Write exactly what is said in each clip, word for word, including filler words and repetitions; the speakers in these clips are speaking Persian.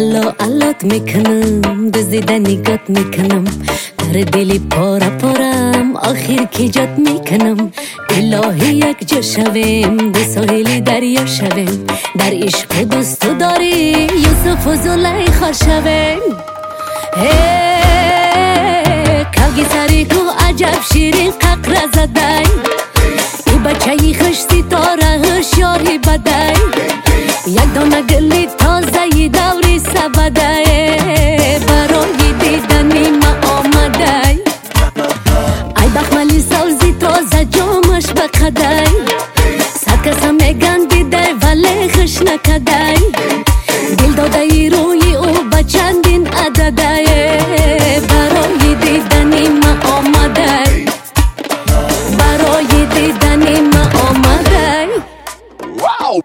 الا الات میکنم دزدیده نگات میکنم در دلی پارا پارم آخر کی جات میکنم الهی یک جا شویم ده ساحلی دریا شویم در عشق دوست داری یوسف و زلیخا شویم کلگی سری کو عجب شیرین ققر زدای ای بچه ای خوش ستاره هوشیاری بدای یک دانه گلی تازه ی دوری سبده برای دیدنی ما آمده ای بخملی سوزی تازه جامش بقده صد کس هم میگن دیده ولی خوش نکده دل داده ای روی او بچندین عدده برای دیدنی ما آمده برای دیدنی ما آمده واو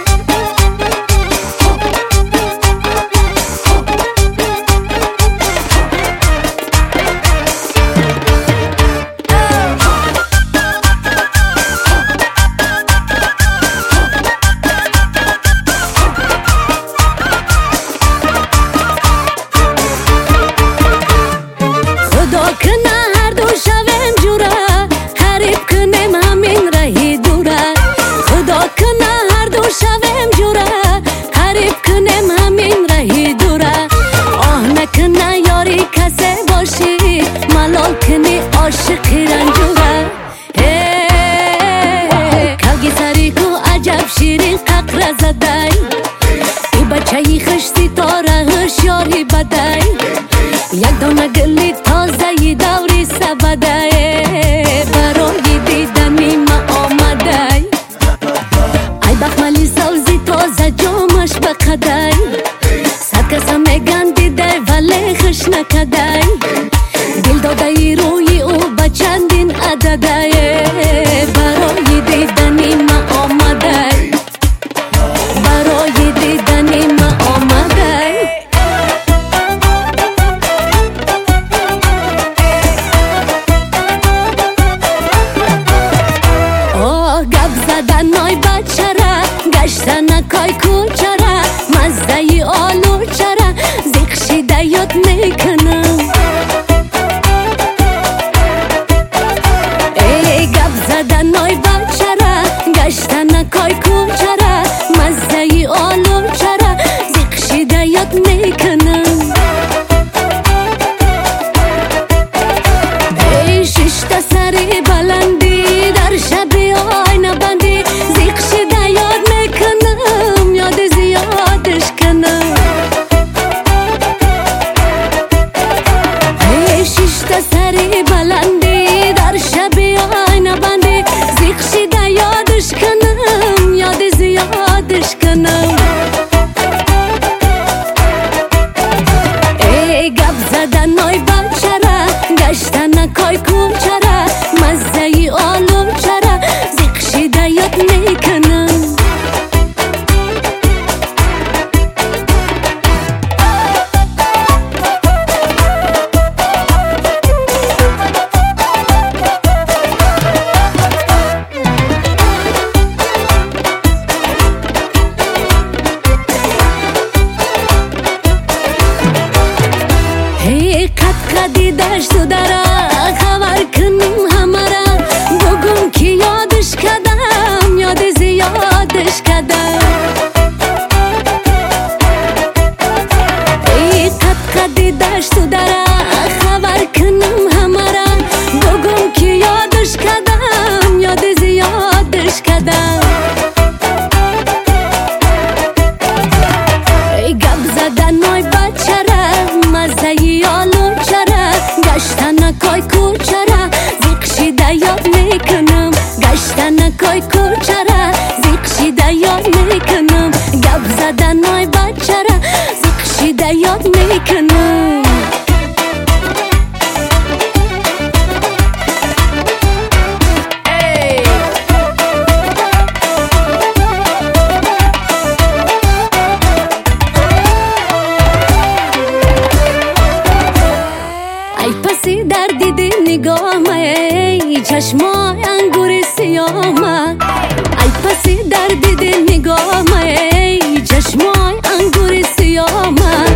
عاشقی رنجوره کلگی سری کو عجب شیرین ققر زدای ای بچه ای خوش ستاره هوشیاری بدای یک دانه گلی تازه ی دوری سبده برای دیدنی ما آمده ای بخملی سوزی تازه جامش بقده صد کس هم میگن دیده ولی خوش نکده دل داده ای روی او بچندین عدده برای دیدنی ما آمده برای دیدنی ما آمده آه گب زدن نای بچه را گشتن کای کوچه را مزده ای آلو چرا زیخشیده یاد میکنم نای بچه را گشتن کای کوچه را مزده ای آلو چرا زیخشیده یاد میکنم ای ششتا سری بلندی در شب آینه بندی زیخشیده یاد میکنم یاد زیادش کنم ای ششتا سری بلندی در شب آینه بندی زیخشیده یادش کنم یاد زیادش کنم ای گب زدن نای بچه را گشتن کای کوچه را مزده ای آلو چرا زیخشیده یاد میکنم دیدش تو داره خبر کنیم همه را بگم که یادش کردم یاد زیادش کردم ای قد قد دیدش تو داره خبر کنیم همه را بگم که یادش کردم یاد زیادش کردم ای گب زدن نای بچه را مزده ای آلو چرا گشتن کای کوچه را زیخشیده یاد میکنم گشتن کای کوچه را زیخشیده یاد میکنم گب زدن نای بچه را زیخشیده یاد میکنم در دیدی نگاه ای چشمای انگور سیاه ای پسی در دیدی نگاه ای چشمای انگور سیاه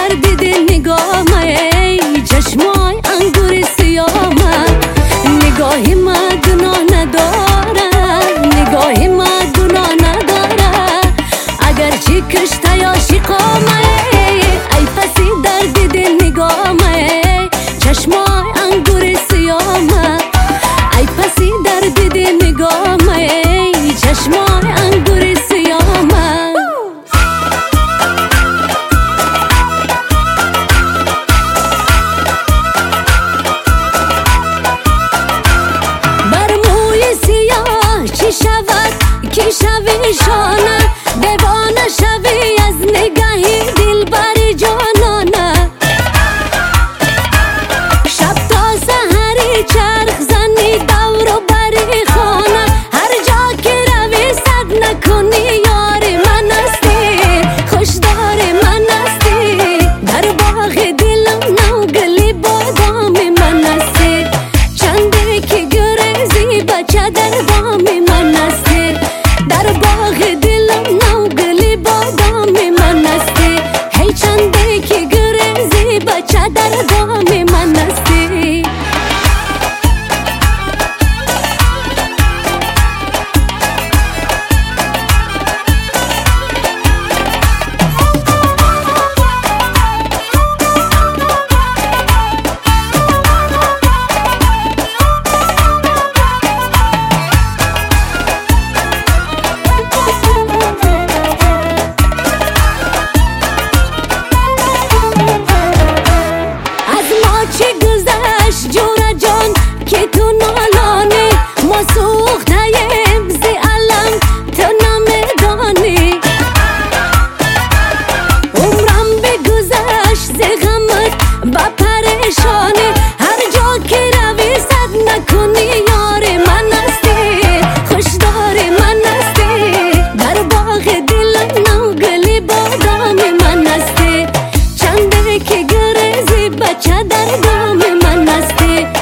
در دید نگاه ای چشمای انگور سیامه نگاهی ما گناه نداره نگاهی ما گناه نداره اگرچه کشته یا شقامه ای پسی در دید نگاه ای چشمای انگور سیامه ای پسی در دید نگاه ای چشمای انگور سیامه بر موی سیاه چی شود که شوی شانه دیوانه شوی از نگاهی دلبر جانانه شب تا سحری چرخ زنی دور و بری خانه هر جا که روی صد نکنی یار من استی خوشدار من استی در باغ دلم نوگلی بادام من استی چنده که گریزی بچه در بام من استی در باغ دلم نوگلی بادام من استی هی چنده که گریزی بچه در بام من استی جورا جان که تو نالانی ما سوختیم زی علم تو نمیدانی عمرم بگذشت زی غمت با پریشانی هر جا که روی صد نکنی یار من استی خوشدار من استی در باغ دلم نوگلی بادام من استی چنده که گریزی بچه در دام من استی